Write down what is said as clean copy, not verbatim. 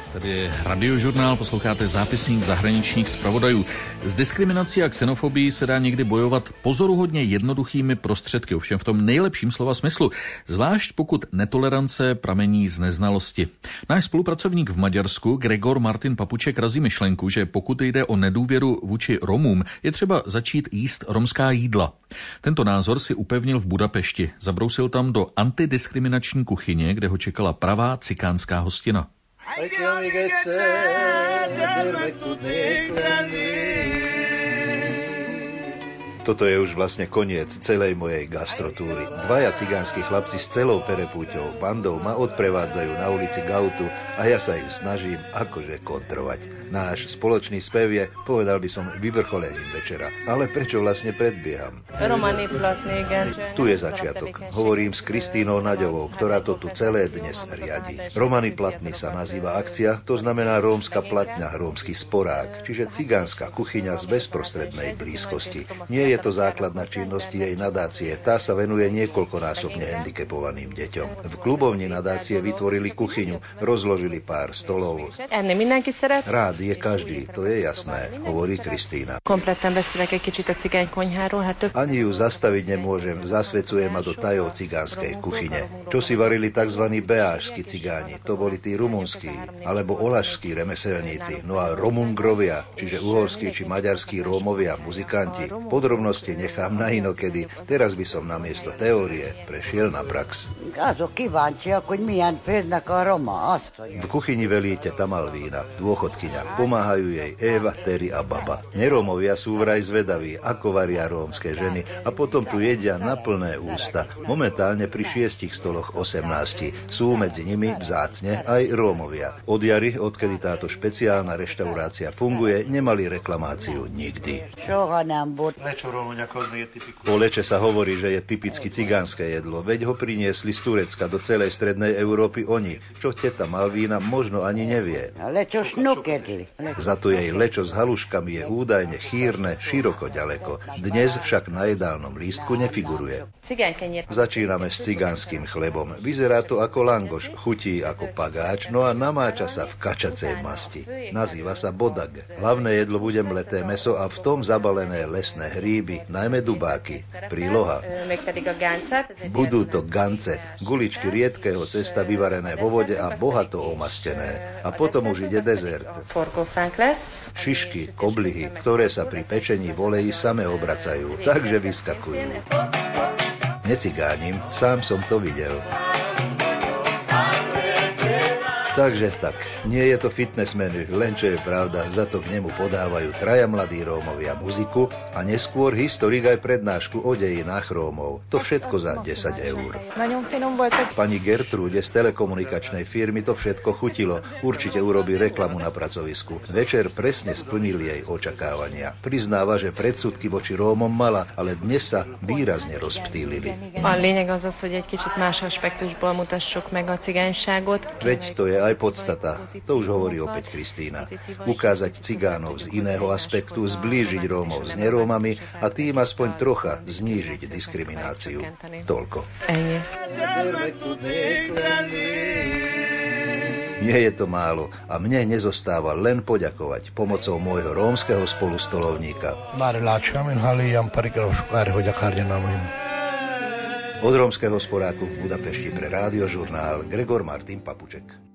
Tady je Radiožurnál, posloucháte zápisník zahraničních zpravodajů. S diskriminací a xenofobií se dá někdy bojovat pozoruhodně jednoduchými prostředky, ovšem v tom nejlepším slova smyslu, zvlášť pokud netolerance pramení z neznalosti. Náš spolupracovník v Maďarsku Gregor Martin Papuček razí myšlenku, že pokud jde o nedůvěru vůči Romům, je třeba začít jíst romská jídla. Tento názor si upevnil v Budapešti. Zabrousil tam do antidiskriminační kuchyně, kde ho čekala pravá cikánská hostina. Toto je už vlastne koniec celej mojej gastrotúry. Dvaja cigánski chlapci s celou perepúťou bandou ma odprevádzajú na ulici k autu a ja sa ich snažím akože kontrovať. Náš spoločný spev je, povedal by som, vyvrcholením večera. Ale prečo vlastne predbieham? Romani platný, Tu je začiatok. Hovorím s Kristínou Naďovou, ktorá to tu celé dnes riadi. Romani platný sa nazýva akcia, to znamená rómska platňa, rómsky sporák, čiže cigánska kuchyňa z bezprostrednej blízkosti. Nie je to základná činnosť jej nadácie, tá sa venuje niekoľkonásobne handicapovaným deťom. V klubovni nadácie vytvorili kuchyňu, rozložili pár stolov. Rád je každý, to je jasné, hovorí Kristína. Kompletne beszélek egy kicsit a cigánykonyháról, hát több... Ani ju zastaviť nemôžem, zasvedcuje ma do tajov cigánskej kuchyne. Čo si varili tzv. Beášski cigáni, to boli tí rumunskí, alebo olašskí remeselníci, no a romungrovia, čiže uhorskí či maďarskí Rómovia, muzikanti. Podrobnosti nechám na inokedy, teraz by som namiesto teórie prešiel na prax. V kuchyni velí teta Malvína, dôchodkyňa. Pomáhajú jej Eva, Terry a baba. Nerómovia sú vraj zvedaví, ako varia rómske ženy a potom tu jedia na plné ústa. Momentálne pri 6 stoloch 18. Sú medzi nimi vzácne aj Rómovia. Od jary, odkedy táto špeciálna reštaurácia funguje, nemali reklamáciu nikdy. O leče sa hovorí, že je typicky cigánske jedlo, veď ho priniesli z Turecka do celej strednej Európy oni, čo teta Malvína možno ani nevie. Za to jej lečo s haluškami je údajne chýrne široko ďaleko. Dnes však na jedálnom lístku nefiguruje. Začíname s cigánskym chlebom. Vyzerá to ako langoš, chutí ako pagáč, no a namáča sa v kačacej masti. Nazýva sa bodag. Hlavné jedlo bude mleté mäso a v tom zabalené lesné hríby, najmä dubáky. Príloha. Budú to gance, guličky riedkého cesta vyvarené vo vode a bohato omastené. A potom už ide dezert. Šišky, koblihy, ktoré sa pri pečení v oleji same obracajú, takže vyskakujú. Necigánim, sám som to videl. Takže tak, nie je to fitness menu, len čo je pravda, za to k nemu podávajú traja mladí Rómovia muziku a neskôr historik aj prednášku o dejinách Rómov. To všetko za 10 eur. Pani Gertrude z telekomunikačnej firmy to všetko chutilo. Určite urobí reklamu na pracovisku. Večer presne splnil jej očakávania. Priznáva, že predsudky voči Rómom mala, ale dnes sa výrazne rozptýlili. A lényeg az, hogy egy kicsit más aspektusból mutassuk meg a cigányságot. Veď to je aj podstata. To už hovorí opäť Kristína. Ukázať cigánov z iného aspektu, zblížiť Rómov s nerómami a tým aspoň trocha znížiť diskrimináciu. Toľko. Nie je to málo a mne nezostáva len poďakovať pomocou môjho rómskeho spolustolovníka. Od rómskeho sporáku v Budapešti pre Radiožurnál Gregor Martin Papuček.